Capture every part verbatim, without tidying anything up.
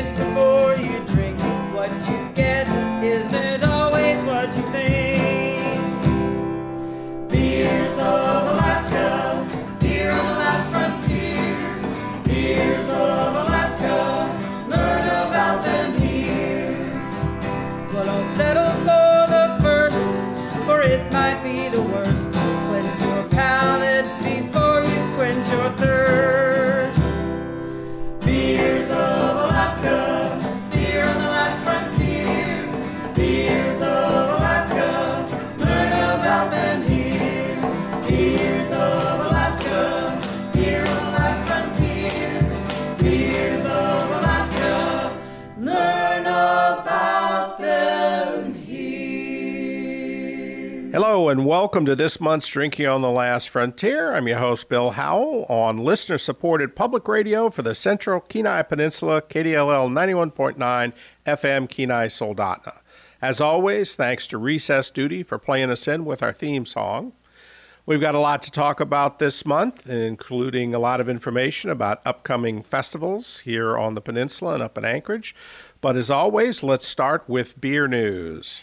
think before you drink. What you get isn't always what you think. Beers of Alaska, beer on the last frontier. Beers of Alaska, learn about them here. Well, don't settle for the first, for it might be the worst. Cleanse your palate before you quench your thirst. Beers of Alaska, beer on the last frontier. Beers of Alaska, learn about them here. Beers of Alaska, beer on the last frontier. Beers of Alaska, learn about them here. Hello and welcome to this month's Drinking on the Last Frontier. I'm your host, Bill Howell, on listener-supported public radio for the Central Kenai Peninsula, K D L L ninety-one point nine F M, Kenai Soldotna. As always, thanks to Recess Duty for playing us in with our theme song. We've got a lot to talk about this month, including a lot of information about upcoming festivals here on the peninsula and up in Anchorage. But as always, let's start with beer news.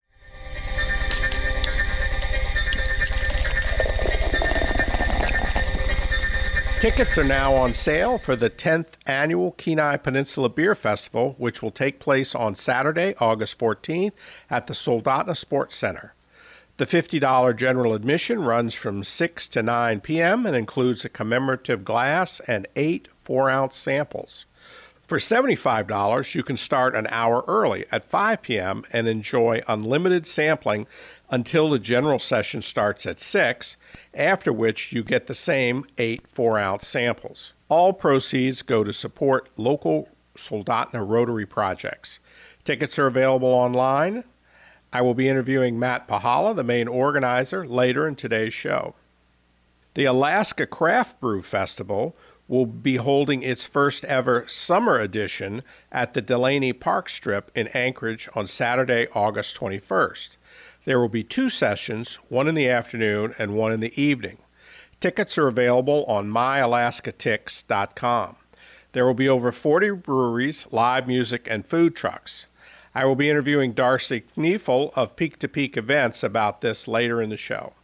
Tickets are now on sale for the tenth Annual Kenai Peninsula Beer Festival, which will take place on Saturday, August fourteenth at the Soldotna Sports Center. The fifty dollars general admission runs from six to nine p.m. and includes a commemorative glass and eight four-ounce samples. For seventy-five dollars, you can start an hour early at five p.m. and enjoy unlimited sampling until the general session starts at six, after which you get the same eight four-ounce samples. All proceeds go to support local Soldotna Rotary projects. Tickets are available online. I will be interviewing Matt Pahala, the main organizer, later in today's show. The Alaska Craft Brew Festival will be holding its first ever summer edition at the Delaney Park Strip in Anchorage on Saturday, August twenty-first. There will be two sessions, one in the afternoon and one in the evening. Tickets are available on my alaska tix dot com. There will be over forty breweries, live music, and food trucks. I will be interviewing Darcy Kniefel of Peak to Peak Events about this later in the show.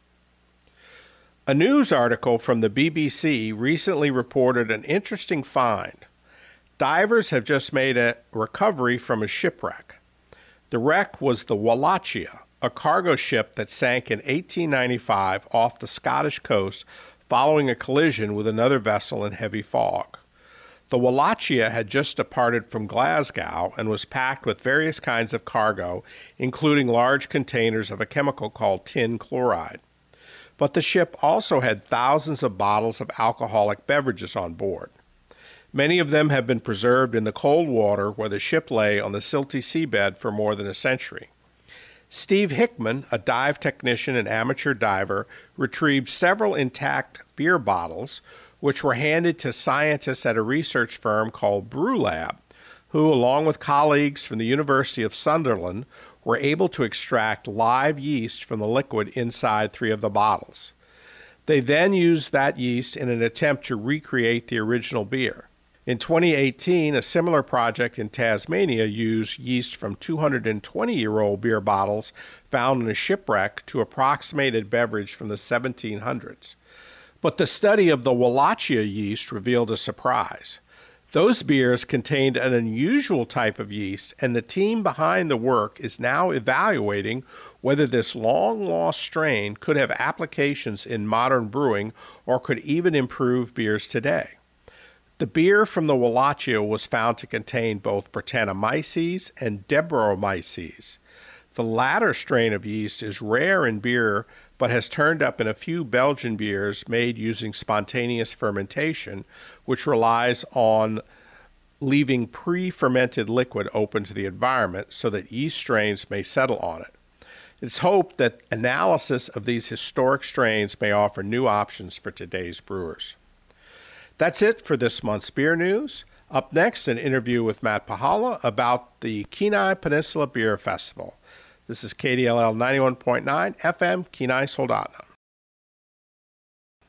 A news article from the B B C recently reported an interesting find. Divers have just made a recovery from a shipwreck. The wreck was the Wallachia, a cargo ship that sank in eighteen ninety-five off the Scottish coast following a collision with another vessel in heavy fog. The Wallachia had just departed from Glasgow and was packed with various kinds of cargo, including large containers of a chemical called tin chloride. But the ship also had thousands of bottles of alcoholic beverages on board. Many of them have been preserved in the cold water where the ship lay on the silty seabed for more than a century. Steve Hickman, a dive technician and amateur diver, retrieved several intact beer bottles, which were handed to scientists at a research firm called Brewlab, who, along with colleagues from the University of Sunderland, were able to extract live yeast from the liquid inside three of the bottles. They then used that yeast in an attempt to recreate the original beer. In twenty eighteen, a similar project in Tasmania used yeast from two hundred twenty-year-old beer bottles found in a shipwreck to approximate a beverage from the seventeen hundreds. But the study of the Wallachia yeast revealed a surprise. Those beers contained an unusual type of yeast, and the team behind the work is now evaluating whether this long-lost strain could have applications in modern brewing or could even improve beers today. The beer from the Wallachia was found to contain both Brettanomyces and Debromyces. The latter strain of yeast is rare in beer, but has turned up in a few Belgian beers made using spontaneous fermentation, which relies on leaving pre-fermented liquid open to the environment so that yeast strains may settle on it. It's hoped that analysis of these historic strains may offer new options for today's brewers. That's it for this month's beer news. Up next, an interview with Matt Pahala about the Kenai Peninsula Beer Festival. This is K D L L ninety-one point nine F M, Kenai Soldotna.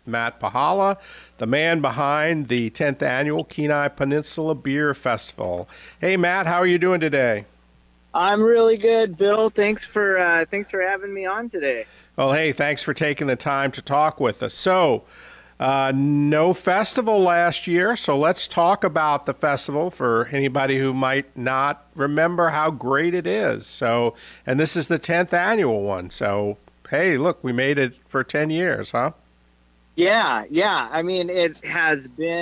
Matt Pahala, the man behind the tenth Annual Kenai Peninsula Beer Festival. Hey, Matt, how are you doing today? I'm really good, Bill. Thanks for uh, thanks for having me on today. Well, hey, thanks for taking the time to talk with us. So, uh, no festival last year, so let's talk about the festival for anybody who might not remember how great it is. So, and this is the tenth annual one. So, hey, look, we made it for ten years, huh? Yeah, yeah. I mean, it has been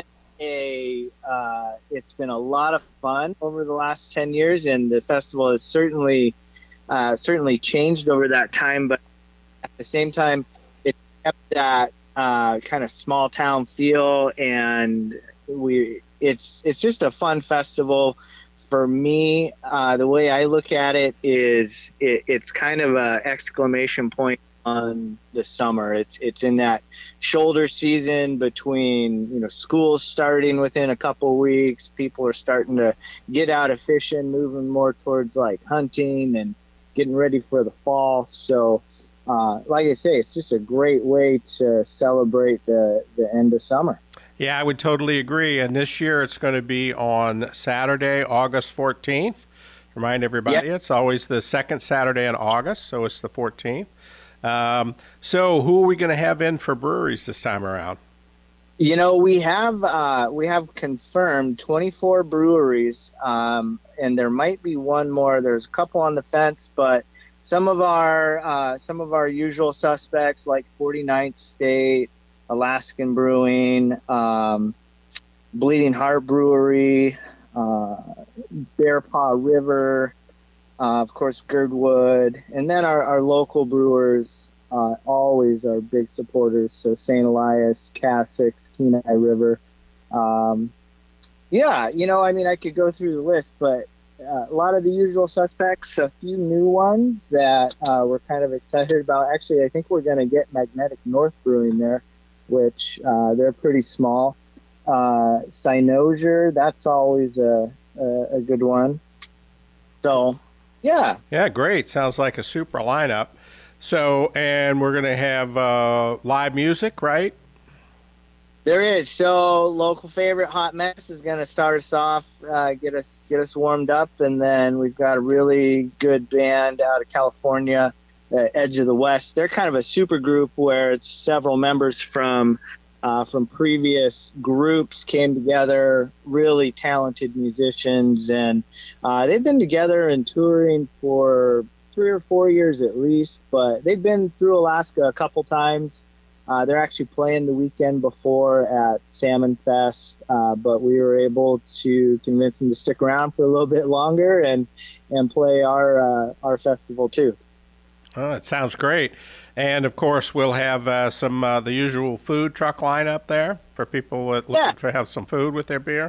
a uh, it's been a lot of fun over the last ten years, and the festival has certainly uh, certainly changed over that time. But at the same time, it kept that uh, kind of small town feel, and we it's it's just a fun festival. For me, uh, the way I look at it is it, it's kind of a exclamation point on the summer. It's it's in that shoulder season between, you know, school's starting within a couple weeks. People are starting to get out of fishing, moving more towards like hunting and getting ready for the fall. So, uh, like I say, it's just a great way to celebrate the, the end of summer. Yeah, I would totally agree. And this year it's going to be on Saturday, August fourteenth. Remind everybody, yep. It's always the second Saturday in August, so it's the fourteenth. Um, so who are we going to have in for breweries this time around? You know, we have uh, we have confirmed twenty-four breweries, um, and there might be one more. There's a couple on the fence, but some of our uh, some of our usual suspects like forty-ninth State, Alaskan Brewing, um, Bleeding Heart Brewery, uh, Bear Paw River, uh, of course Girdwood, and then our, our local brewers uh, always are big supporters. So Saint Elias, Casix, Kenai River. Um, yeah, you know, I mean, I could go through the list, but uh, a lot of the usual suspects, a few new ones that uh, we're kind of excited about. Actually, I think we're going to get Magnetic North Brewing there, which uh, they're pretty small. Uh, Cynosure, that's always a, a, a good one. So, yeah. Yeah, great. Sounds like a super lineup. So, and we're going to have uh, live music, right? There is. So, local favorite Hot Mess is going to start us off, uh, get us get us warmed up, and then we've got a really good band out of California, uh, Edge of the West. They're kind of a super group where it's several members from uh, from previous groups came together, really talented musicians, and uh, they've been together and touring for three or four years at least, but they've been through Alaska a couple times. Uh, they're actually playing the weekend before at Salmon Fest, uh, but we were able to convince them to stick around for a little bit longer and and play our uh, our festival too. Oh, it sounds great. And of course, we'll have uh, some uh, the usual food truck lineup there for people that yeah. looking to have some food with their beer.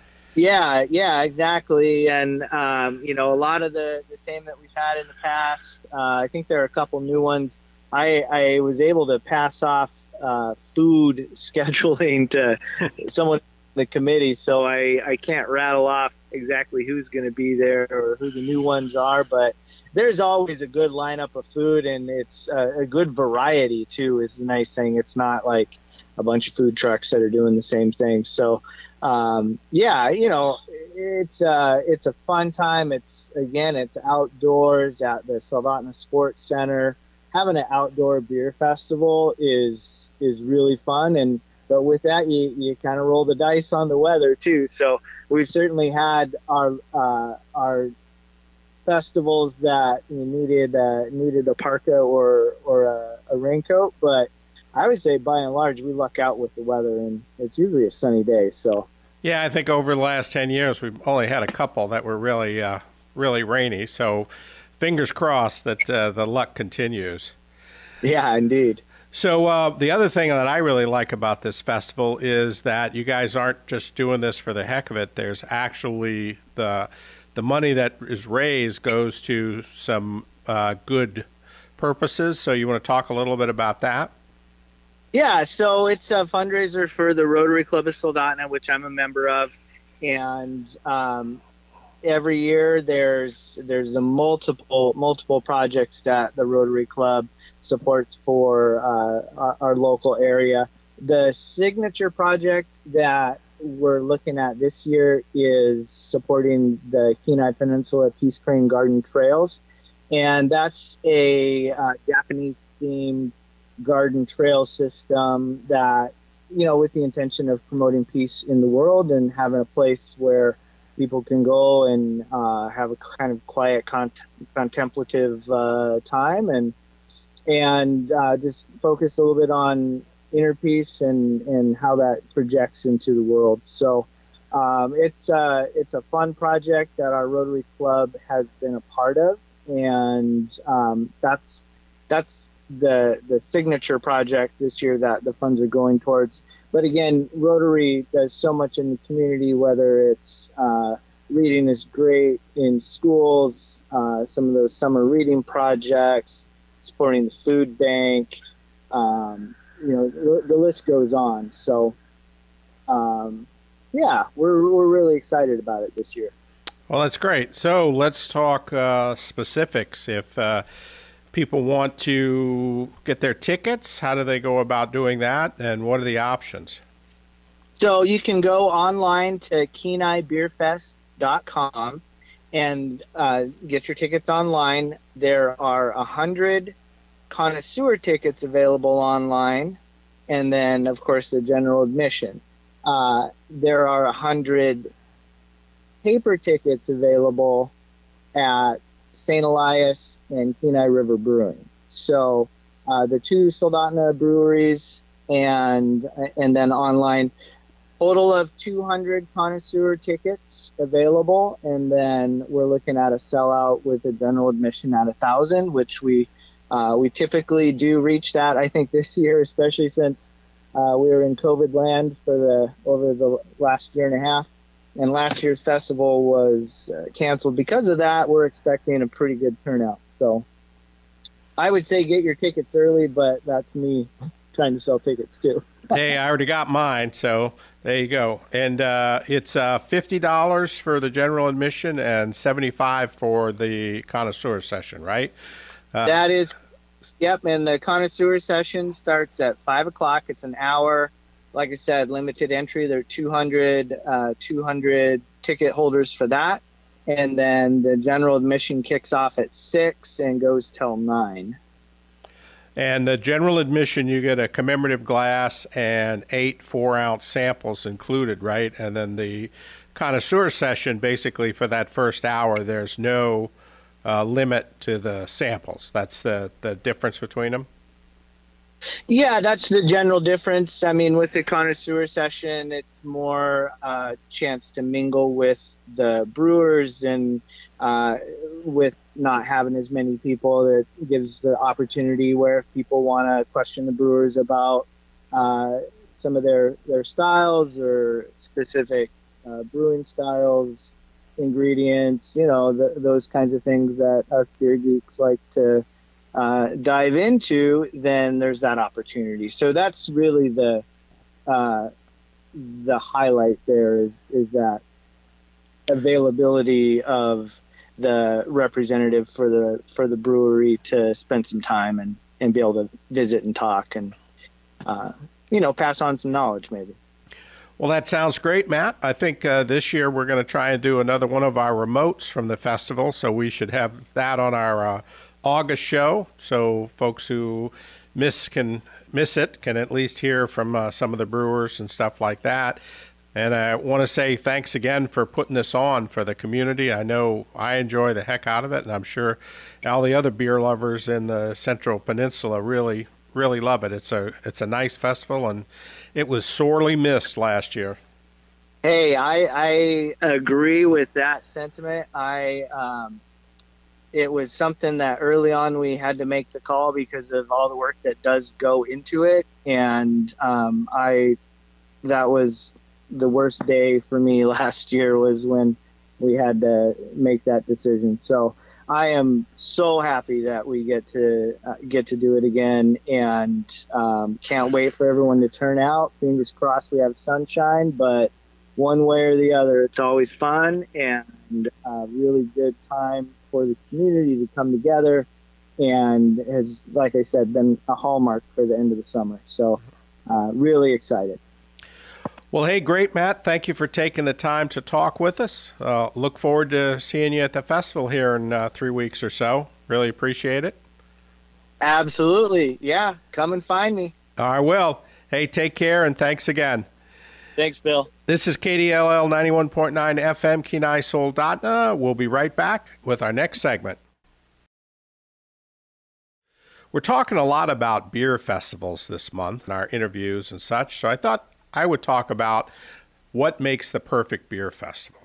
Yeah, yeah, exactly. And um, you know, a lot of the the same that we've had in the past. Uh, I think there are a couple new ones. I, I was able to pass off uh, food scheduling to someone in the committee, so I, I can't rattle off exactly who's going to be there or who the new ones are, but there's always a good lineup of food, and it's a, a good variety, too, is the nice thing. It's not like a bunch of food trucks that are doing the same thing. So, um, yeah, you know, it's uh, it's a fun time. It's, again, it's outdoors at the Soldotna Sports Center. Having an outdoor beer festival is is really fun, and but with that you, you kind of roll the dice on the weather too. So we've certainly had our uh, our festivals that you needed uh, needed a parka or or a, a raincoat, but I would say by and large we luck out with the weather, and it's usually a sunny day. So yeah, I think over the last ten years we've only had a couple that were really uh, really rainy. So fingers crossed that uh, the luck continues. Yeah, indeed. So uh, the other thing that I really like about this festival is that you guys aren't just doing this for the heck of it. There's actually the the money that is raised goes to some uh, good purposes. So you want to talk a little bit about that? Yeah, so it's a fundraiser for the Rotary Club of Soldotna, which I'm a member of, and um, every year there's there's a multiple multiple projects that the Rotary Club supports for uh, our, our local area. The signature project that we're looking at this year is supporting the Kenai Peninsula Peace Crane Garden Trails. And that's a uh, Japanese-themed garden trail system that, you know, with the intention of promoting peace in the world and having a place where people can go and uh, have a kind of quiet, con- contemplative uh, time and and uh, just focus a little bit on inner peace and, and how that projects into the world. So um, it's, uh, it's a fun project that our Rotary Club has been a part of. And um, that's that's the the signature project this year that the funds are going towards. But again, Rotary does so much in the community, whether it's uh, reading is great in schools, uh, some of those summer reading projects, supporting the food bank, um, you know, the, the list goes on. So, um, yeah, we're we're really excited about it this year. Well, that's great. So let's talk uh, specifics. If uh, people want to get their tickets, how do they go about doing that, and what are the options? So you can go online to kenai beer fest dot com and uh, get your tickets online. There are a hundred connoisseur tickets available online, and then, of course, the general admission. Uh, there are a hundred paper tickets available at Saint Elias and Kenai River Brewing. So uh, the two Soldotna breweries and and then online. Total of two hundred connoisseur tickets available, and then we're looking at a sellout with a general admission at a thousand, which we uh, we typically do reach that. I think this year, especially since uh, we were in COVID land for the over the last year and a half. And last year's festival was uh, canceled because of that. We're expecting a pretty good turnout. So I would say get your tickets early, but that's me trying to sell tickets too. Hey, I already got mine, so there you go. And uh, it's uh, fifty dollars for the general admission and seventy-five dollars for the connoisseur session, right? Uh, that is, yep. And the connoisseur session starts at five o'clock. It's an hour. Like I said, limited entry. There are two hundred, uh, two hundred ticket holders for that. And then the general admission kicks off at six and goes till nine. And the general admission, you get a commemorative glass and eight four-ounce samples included, right? And then the connoisseur session, basically for that first hour, there's no uh, limit to the samples. That's the, the difference between them? Yeah, that's the general difference. I mean, with the connoisseur session, it's more uh, chance to mingle with the brewers and uh, with not having as many people. It gives the opportunity where if people want to question the brewers about uh, some of their, their styles or specific uh, brewing styles, ingredients, you know, the, those kinds of things that us beer geeks like to Uh, dive into, then there's that opportunity. So that's really the uh, the highlight there is is that availability of the representative for the for the brewery to spend some time and, and be able to visit and talk and uh, you know, pass on some knowledge maybe. Well, that sounds great, Matt. I think uh, this year we're going to try and do another one of our remotes from the festival, so we should have that on our uh, August show, so folks who miss can miss it can at least hear from uh, some of the brewers and stuff like that. And I want to say thanks again for putting this on for the community. I know I enjoy the heck out of it, and I'm sure all the other beer lovers in the Central Peninsula really, really love it. It's a it's a nice festival, and it was sorely missed last year. Hey, I I agree with that sentiment. I um, It was something that early on we had to make the call because of all the work that does go into it. And um, I, that was the worst day for me last year was when we had to make that decision. So I am so happy that we get to uh, get to do it again, and um, can't wait for everyone to turn out. Fingers crossed we have sunshine, but one way or the other, it's always fun and a really good time for the community to come together, and has, like I said, been a hallmark for the end of the summer. So uh, really excited. Well, hey, great, Matt. Thank you for taking the time to talk with us. Uh, look forward to seeing you at the festival here in uh, three weeks or so. Really appreciate it. Absolutely. Yeah. Come and find me. I will. Hey, take care, and thanks again. Thanks, Bill. This is K D L L ninety-one point nine F M, Kenai Soldotna. We'll be right back with our next segment. We're talking a lot about beer festivals this month in our interviews and such, so I thought I would talk about what makes the perfect beer festival.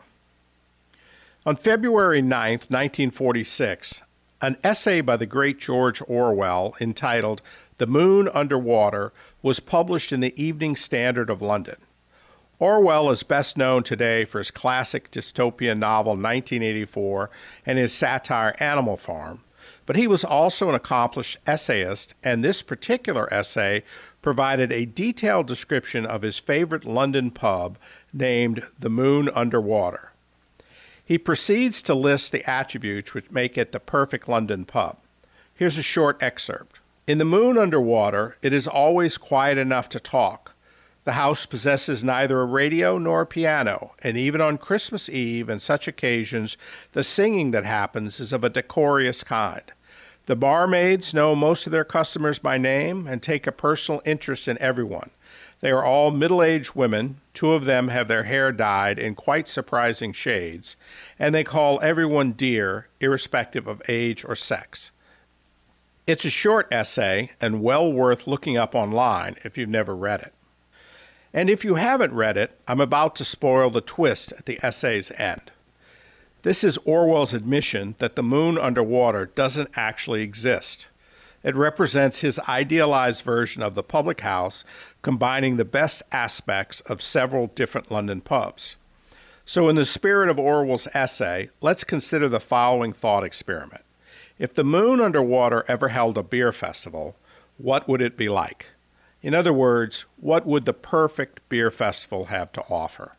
On February ninth, nineteen forty-six, an essay by the great George Orwell entitled The Moon Under Water was published in the Evening Standard of London. Orwell is best known today for his classic dystopian novel nineteen eighty-four and his satire Animal Farm, but he was also an accomplished essayist, and this particular essay provided a detailed description of his favorite London pub named The Moon Under Water. He proceeds to list the attributes which make it the perfect London pub. Here's a short excerpt. In The Moon Under Water, it is always quiet enough to talk. The house possesses neither a radio nor a piano, and even on Christmas Eve and such occasions, the singing that happens is of a decorous kind. The barmaids know most of their customers by name and take a personal interest in everyone. They are all middle-aged women. Two of them have their hair dyed in quite surprising shades, and they call everyone dear, irrespective of age or sex. It's a short essay and well worth looking up online if you've never read it. And if you haven't read it, I'm about to spoil the twist at the essay's end. This is Orwell's admission that the moon under water doesn't actually exist. It represents his idealized version of the public house, combining the best aspects of several different London pubs. So in the spirit of Orwell's essay, let's consider the following thought experiment. If the moon under water ever held a beer festival, what would it be like? In other words, what would the perfect beer festival have to offer?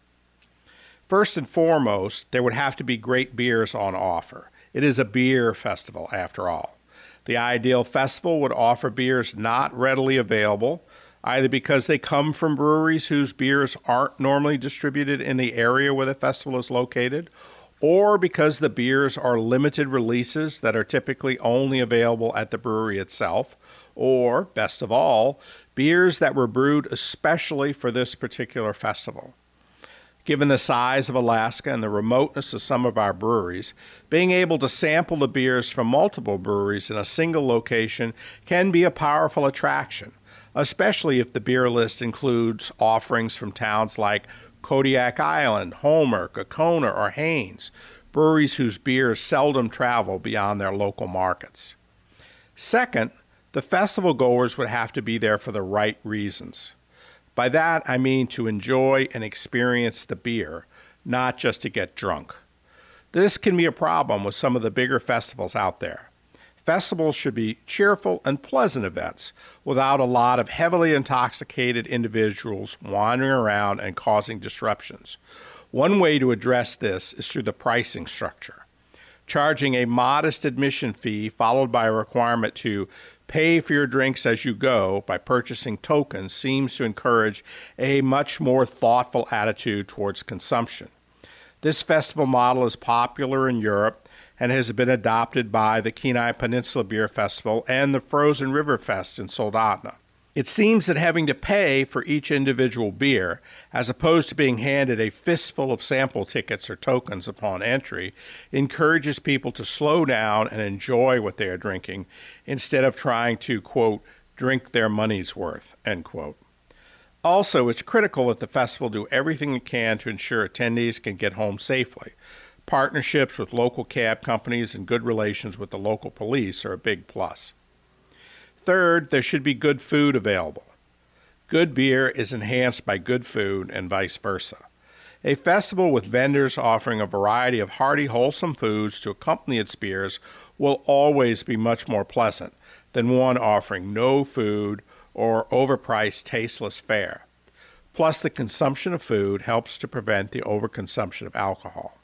First and foremost, there would have to be great beers on offer. It is a beer festival, after all. The ideal festival would offer beers not readily available, either because they come from breweries whose beers aren't normally distributed in the area where the festival is located, or because the beers are limited releases that are typically only available at the brewery itself, or, best of all, beers that were brewed especially for this particular festival. Given the size of Alaska and the remoteness of some of our breweries, being able to sample the beers from multiple breweries in a single location can be a powerful attraction, especially if the beer list includes offerings from towns like Kodiak Island, Homer, Gakona, or Haines, breweries whose beers seldom travel beyond their local markets. Second, the festival goers would have to be there for the right reasons. By that, I mean to enjoy and experience the beer, not just to get drunk. This can be a problem with some of the bigger festivals out there. Festivals should be cheerful and pleasant events without a lot of heavily intoxicated individuals wandering around and causing disruptions. One way to address this is through the pricing structure. Charging a modest admission fee followed by a requirement to pay for your drinks as you go by purchasing tokens seems to encourage a much more thoughtful attitude towards consumption. This festival model is popular in Europe and has been adopted by the Kenai Peninsula Beer Festival and the Frozen River Fest in Soldotna. It seems that having to pay for each individual beer, as opposed to being handed a fistful of sample tickets or tokens upon entry, encourages people to slow down and enjoy what they are drinking instead of trying to, quote, drink their money's worth, end quote. Also, it's critical that the festival do everything it can to ensure attendees can get home safely. Partnerships with local cab companies and good relations with the local police are a big plus. Third, there should be good food available. Good beer is enhanced by good food and vice versa. A festival with vendors offering a variety of hearty, wholesome foods to accompany its beers will always be much more pleasant than one offering no food or overpriced, tasteless fare. Plus, the consumption of food helps to prevent the overconsumption of alcohol.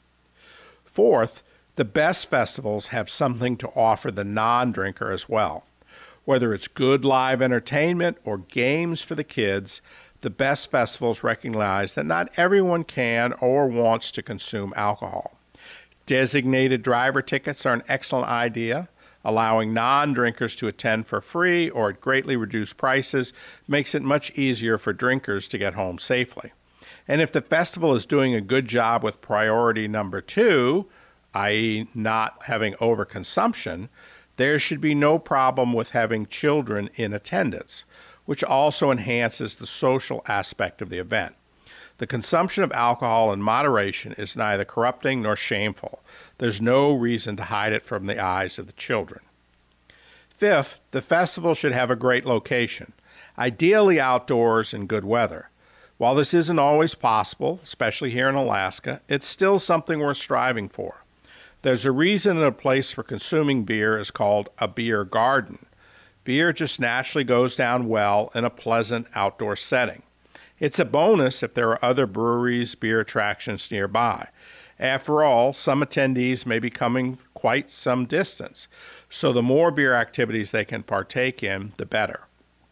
Fourth, the best festivals have something to offer the non-drinker as well. Whether it's good live entertainment or games for the kids, the best festivals recognize that not everyone can or wants to consume alcohol. Designated driver tickets are an excellent idea. Allowing non-drinkers to attend for free or at greatly reduced prices makes it much easier for drinkers to get home safely. And if the festival is doing a good job with priority number two, that is not having overconsumption, there should be no problem with having children in attendance, which also enhances the social aspect of the event. The consumption of alcohol in moderation is neither corrupting nor shameful. There's no reason to hide it from the eyes of the children. Fifth, the festival should have a great location, ideally outdoors in good weather. While this isn't always possible, especially here in Alaska, it's still something we're striving for. There's a reason that a place for consuming beer is called a beer garden. Beer just naturally goes down well in a pleasant outdoor setting. It's a bonus if there are other breweries, beer attractions nearby. After all, some attendees may be coming quite some distance, so the more beer activities they can partake in, the better.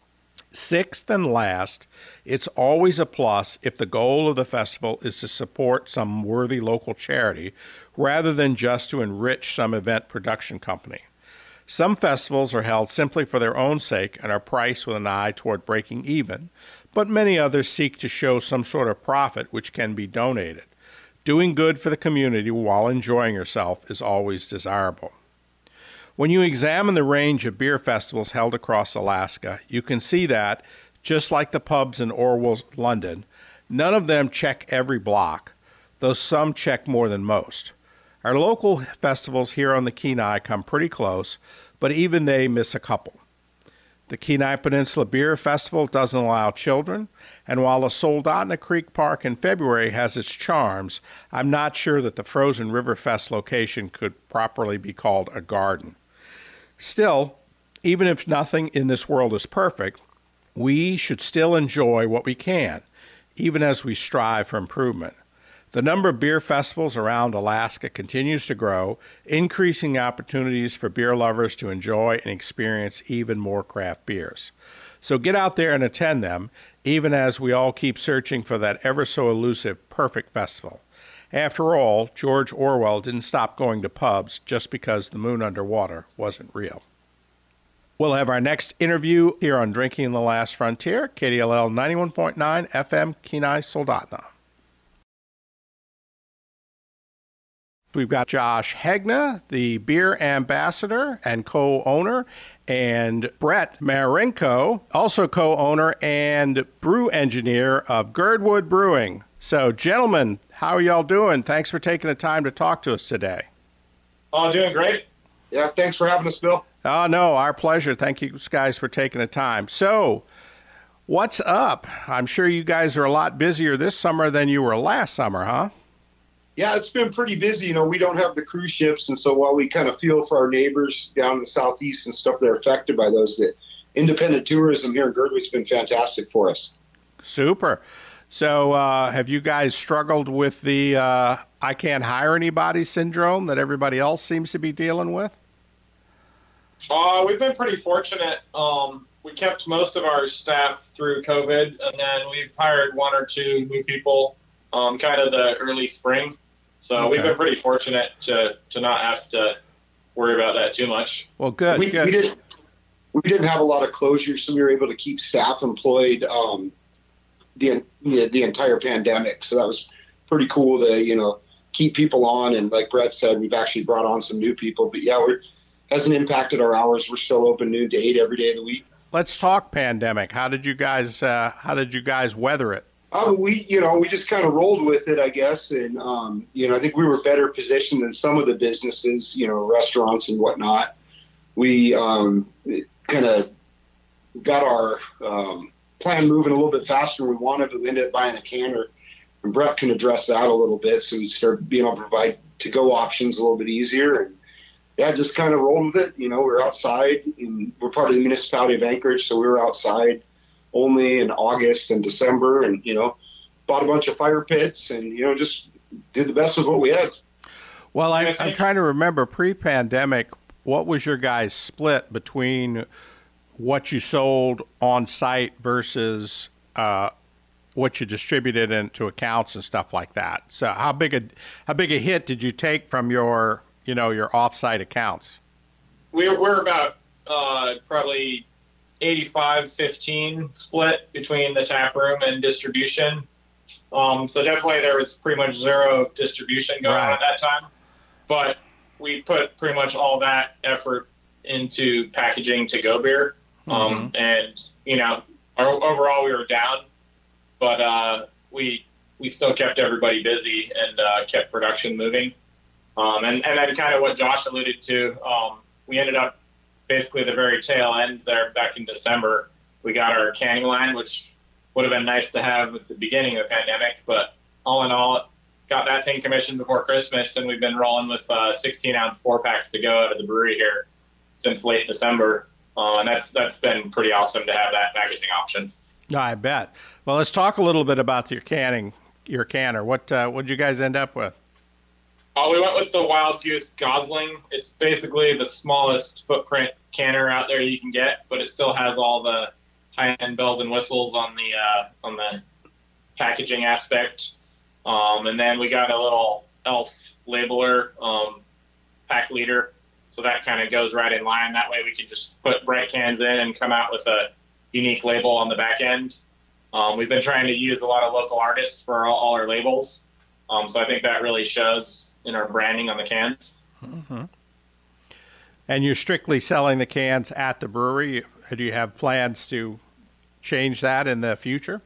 Sixth and last, it's always a plus if the goal of the festival is to support some worthy local charity rather than just to enrich some event production company. Some festivals are held simply for their own sake and are priced with an eye toward breaking even, but many others seek to show some sort of profit which can be donated. Doing good for the community while enjoying yourself is always desirable. When you examine the range of beer festivals held across Alaska, you can see that, just like the pubs in Orwell, London, none of them check every block, though some check more than most. Our local festivals here on the Kenai come pretty close, but even they miss a couple. The Kenai Peninsula Beer Festival doesn't allow children, and while the Soldotna Creek Park in February has its charms, I'm not sure that the Frozen River Fest location could properly be called a garden. Still, even if nothing in this world is perfect, we should still enjoy what we can, even as we strive for improvement. The number of beer festivals around Alaska continues to grow, increasing opportunities for beer lovers to enjoy and experience even more craft beers. So get out there and attend them, even as we all keep searching for that ever so elusive perfect festival. After all, George Orwell didn't stop going to pubs just because the moon underwater wasn't real. We'll have our next interview here on Drinking the Last Frontier, K D L L ninety-one point nine F M, Kenai, Soldotna. We've got Josh Hegna, the beer ambassador and co-owner, and Brett Marenko, also co-owner and brew engineer of Girdwood Brewing. So, gentlemen, how are y'all doing? Thanks for taking the time to talk to us today. Oh, doing great. Yeah, thanks for having us, Bill. Oh, no, our pleasure. Thank you guys for taking the time. So, what's up? I'm sure you guys are a lot busier this summer than you were last summer, huh? Yeah, it's been pretty busy. You know, we don't have the cruise ships, and so while we kind of feel for our neighbors down in the southeast and stuff that are affected by those, the independent tourism here in Girdwood's been fantastic for us. Super. So uh, have you guys struggled with the uh, I can't hire anybody syndrome that everybody else seems to be dealing with? Uh, we've been pretty fortunate. Um, we kept most of our staff through COVID, and then we've hired one or two new people um, kind of the early spring. So okay. We've been pretty fortunate to, to not have to worry about that too much. Well, good. We, good. we, didn't, we didn't have a lot of closures, so we were able to keep staff employed um, the, the entire pandemic. So that was pretty cool to, you know, keep people on. And like Brett said, we've actually brought on some new people. But yeah, we're hasn't impacted our hours. We're still open noon to eight every day of the week. Let's talk pandemic. How did you guys uh, how did you guys weather it? Uh, we, you know, we just kind of rolled with it, I guess. And, um, you know, I think we were better positioned than some of the businesses, you know, restaurants and whatnot. We um, kind of got our um, plan moving a little bit faster than we wanted, but we ended up buying a canner. And Brett can address that a little bit. So we started being able to provide to-go options a little bit easier. And, yeah, just kind of rolled with it. You know, we're outside, and we're part of the municipality of Anchorage, so we were outside only in August and December, and, you know, bought a bunch of fire pits and, you know, just did the best with what we had. Well, I, I'm trying to remember pre-pandemic, what was your guys' split between what you sold on site versus uh, what you distributed into accounts and stuff like that. So how big a how big a hit did you take from your you know your offsite accounts? We're we're about uh, probably eighty-five fifteen split between the tap room and distribution. Um, so definitely there was pretty much zero distribution going Right. on at that time, but we put pretty much all that effort into packaging to go beer. Um, and you know, our, overall we were down, but uh, we we still kept everybody busy and uh, kept production moving. Um, and, and then kind of what Josh alluded to, um, we ended up basically the very tail end there back in December. We got our canning line, which would have been nice to have at the beginning of the pandemic, but all in all, got that thing commissioned before Christmas, and we've been rolling with uh, sixteen ounce four packs to go out of the brewery here since late December. Uh, and that's that's been pretty awesome to have that packaging option. No, I bet. Well, let's talk a little bit about your canning, your canner. What uh, what did you guys end up with? Uh, we went with the Wild Goose Gosling. It's basically the smallest footprint canner out there you can get, but it still has all the high-end bells and whistles on the uh, on the packaging aspect. Um, and then we got a little Elf labeler um, pack leader, so that kind of goes right in line. That way we can just put bright cans in and come out with a unique label on the back end. Um, we've been trying to use a lot of local artists for all, all our labels, um, so I think that really shows in our branding on the cans. Mm-hmm. And you're strictly selling the cans at the brewery. Do you have plans to change that in the future?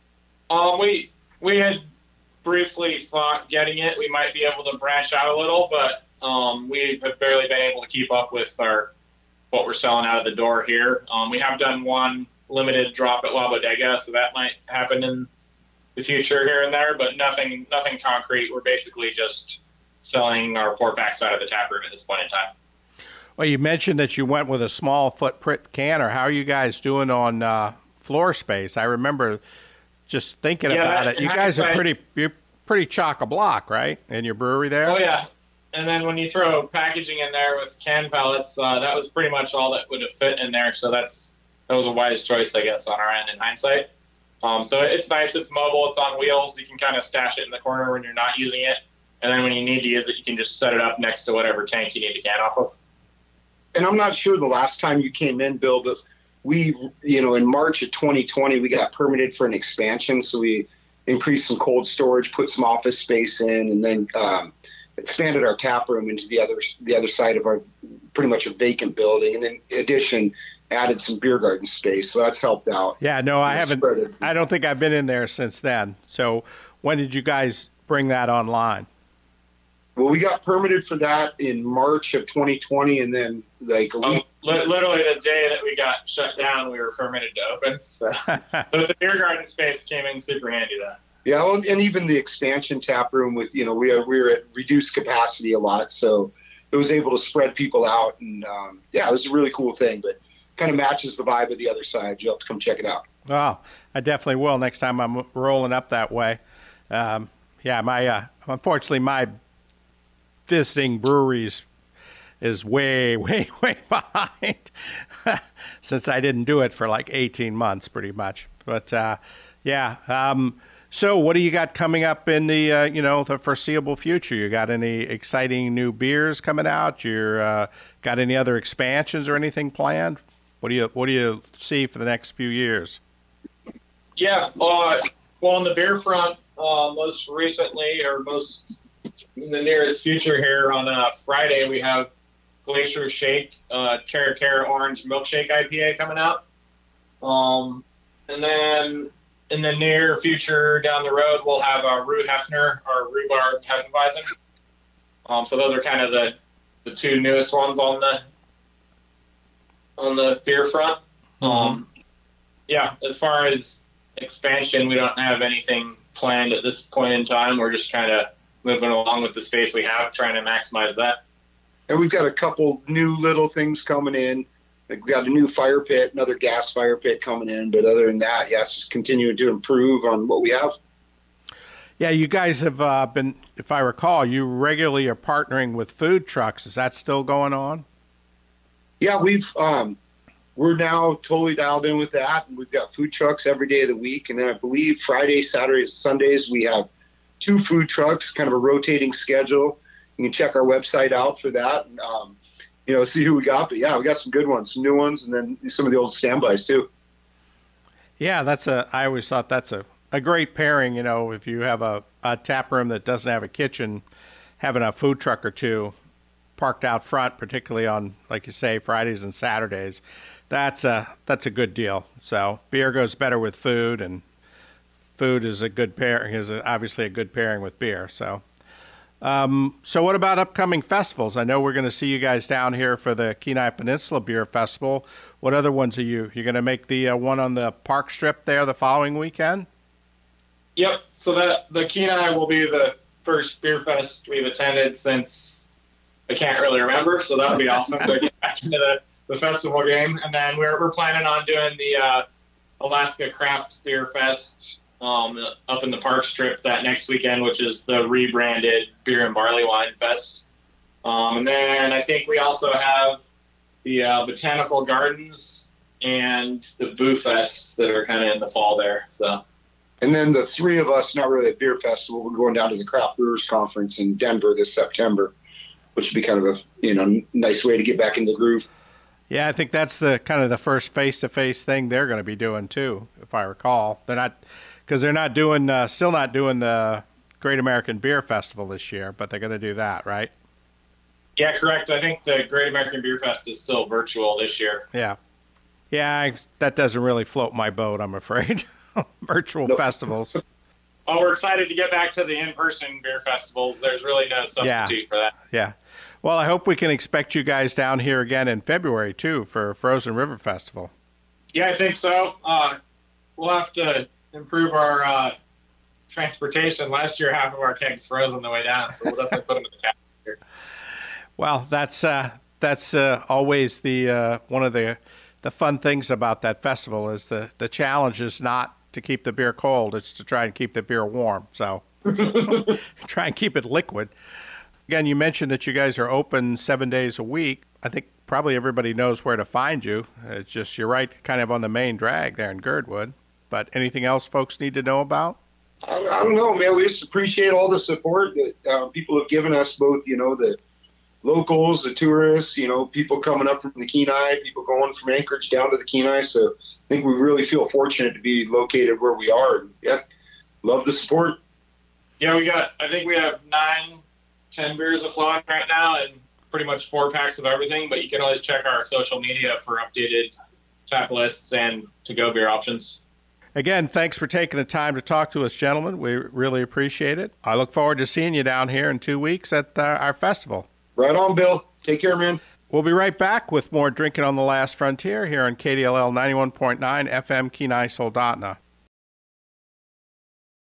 Um, we we had briefly thought getting it. We might be able to branch out a little, but um, we have barely been able to keep up with our what we're selling out of the door here. Um, we have done one limited drop at La Bodega, so that might happen in the future here and there, but nothing nothing concrete. We're basically just selling our four packs out of the tap room at this point in time. Well, you mentioned that you went with a small footprint canner. How are you guys doing on uh, floor space? I remember just thinking Yeah, about that- it. You in guys are hindsight- pretty you're pretty chock a block, right? In your brewery there. Oh yeah, and then when you throw packaging in there with can pellets, uh, that was pretty much all that would have fit in there. So that's that was a wise choice, I guess, on our end in hindsight. Um, so it's nice. It's mobile. It's on wheels. You can kind of stash it in the corner when you're not using it, and then when you need to use it, you can just set it up next to whatever tank you need to can off of. And I'm not sure the last time you came in, Bill, but we, you know, in March of twenty twenty, we got permitted for an expansion. So we increased some cold storage, put some office space in, and then um, expanded our tap room into the other the other side of our pretty much a vacant building. And then in addition, added some beer garden space. So that's helped out. Yeah, no, I haven't. Spread it. I don't think I've been in there since then. So when did you guys bring that online? Well, we got permitted for that in March of twenty twenty, and then like a Um, week. li- literally the day that we got shut down, we were permitted to open. So, but the beer garden space came in super handy then. Yeah, well, and even the expansion tap room with, you know, we are, we were at reduced capacity a lot, so it was able to spread people out, and um, yeah, it was a really cool thing, but kind of matches the vibe of the other side. You'll have to come check it out. Oh, I definitely will next time I'm rolling up that way. Um, yeah, my uh, unfortunately my visiting breweries is way, way, way behind since I didn't do it for like eighteen months pretty much. But uh, yeah, um, so what do you got coming up in the, uh, you know, the foreseeable future? You got any exciting new beers coming out? You're uh, got any other expansions or anything planned? What do you, what do you see for the next few years? Yeah, uh, well, on the beer front, uh, most recently, or most in the nearest future here on uh, Friday, we have Glacier Shake, uh, Cara Cara Orange Milkshake I P A coming out. Um, and then in the near future down the road, we'll have a Rue Hefner or Rhubarb Hefeweizen. Um, so those are kind of the, the two newest ones on the on the beer front. Um, yeah, as far as expansion, we don't have anything planned at this point in time. We're just kind of moving along with the space we have, trying to maximize that. And we've got a couple new little things coming in. Like we got a new fire pit, another gas fire pit coming in. But other than that, yeah, it's just continuing to improve on what we have. Yeah, you guys have uh, been, if I recall, you regularly are partnering with food trucks. Is that still going on? Yeah, we've um, we're now totally dialed in with that. And we've got food trucks every day of the week. And then I believe Friday, Saturdays, Sundays, we have two food trucks, kind of a rotating schedule. You can check our website out for that and, um, you know, see who we got. But yeah, we got some good ones, some new ones, and then some of the old standbys too. Yeah, that's a, I always thought that's a, a great pairing, you know, if you have a, a tap room that doesn't have a kitchen, having a food truck or two parked out front, particularly on, like you say, Fridays and Saturdays, that's a, that's a good deal. So beer goes better with food, and food is a good pairing, is a, obviously a good pairing with beer. So, um, so what about upcoming festivals? I know we're going to see you guys down here for the Kenai Peninsula Beer Festival. What other ones are you, you're going to make the uh, one on the Park Strip there the following weekend? Yep. So that the Kenai will be the first beer fest we've attended since I can't really remember. So that would be awesome to get back into the, the festival game. And then we're we're planning on doing the uh, Alaska Craft Beer Fest um, up in the Park Strip that next weekend, which is the rebranded Beer and Barley Wine Fest. Um, and then I think we also have the uh, Botanical Gardens and the Boo Fest that are kind of in the fall there. So. And then the three of us, not really a beer festival, we're going down to the Craft Brewers Conference in Denver this September, which would be kind of a, you know, nice way to get back in the groove. Yeah, I think that's the kind of the first face-to-face thing they're going to be doing too, if I recall. They're not, because they're not doing, uh, still not doing the Great American Beer Festival this year, but they're going to do that, right? Yeah, correct. I think the Great American Beer Fest is still virtual this year. Yeah. Yeah, I, that doesn't really float my boat, I'm afraid. Virtual nope. festivals. Well, we're excited to get back to the in-person beer festivals. There's really no substitute yeah. for that. Yeah. Well, I hope we can expect you guys down here again in February, too, for Frozen River Festival. Yeah, I think so. Uh, we'll have to improve our uh, transportation. Last year, half of our kegs froze on the way down, so we'll definitely put them in the cab here. Well, that's uh, that's uh, always the uh, one of the the fun things about that festival is the, the challenge is not to keep the beer cold, it's to try and keep the beer warm. So try and keep it liquid. Again, you mentioned that you guys are open seven days a week. I think probably everybody knows where to find you. It's just, you're right, kind of on the main drag there in Girdwood. But anything else folks need to know about? I, I don't know, man. We just appreciate all the support that uh, people have given us, both, you know, the locals, the tourists, you know, people coming up from the Kenai, people going from Anchorage down to the Kenai. So I think we really feel fortunate to be located where we are. And yeah, love the support. Yeah, we got, I think we have nine, ten beers afloat right now and pretty much four packs of everything, but you can always check our social media for updated tap lists and to-go beer options. Again, thanks for taking the time to talk to us, gentlemen. We really appreciate it. I look forward to seeing you down here in two weeks at uh, our festival. Right on, Bill. Take care, man. We'll be right back with more Drinking on the Last Frontier here on K D L L ninety-one point nine F M Kenai Soldotna.